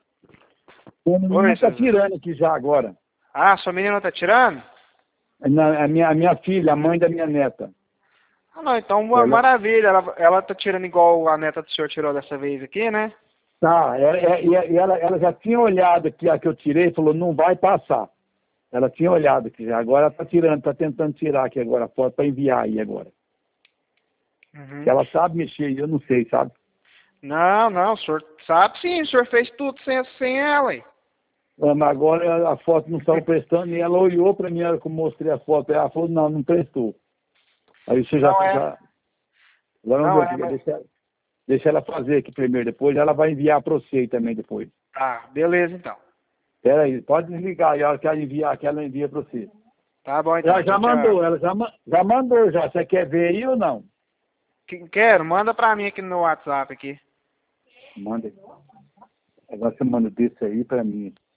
A menina tá tirando aqui já agora. Ah, sua menina tá tirando? A minha filha, a mãe da minha neta. Ah, não, então maravilha. Ela tá tirando igual a neta do senhor tirou dessa vez aqui, né? Tá, ela já tinha olhado aqui a que eu tirei e falou, não vai passar. Ela tinha olhado aqui já, agora ela tá tirando, tá tentando tirar aqui agora a foto para enviar aí agora. Uhum. Ela sabe mexer, eu não sei, sabe? Não, o senhor sabe sim, o senhor fez tudo sem ela, hein? Mas agora a foto não estava prestando e ela olhou para mim, ela que eu mostrei a foto, ela falou, não prestou. Aí você Não já... Agora Não vamos é, ver, mas... deixa ela fazer aqui primeiro, depois ela vai enviar para você aí também depois. Tá, beleza então. Espera aí, pode desligar aí, a hora que ela enviar, que ela envia para você. Tá bom então. Já mandou, ela já mandou já. Você quer ver aí ou não? Quero, manda pra mim aqui no WhatsApp aqui. Manda. Agora você manda desse aí para mim.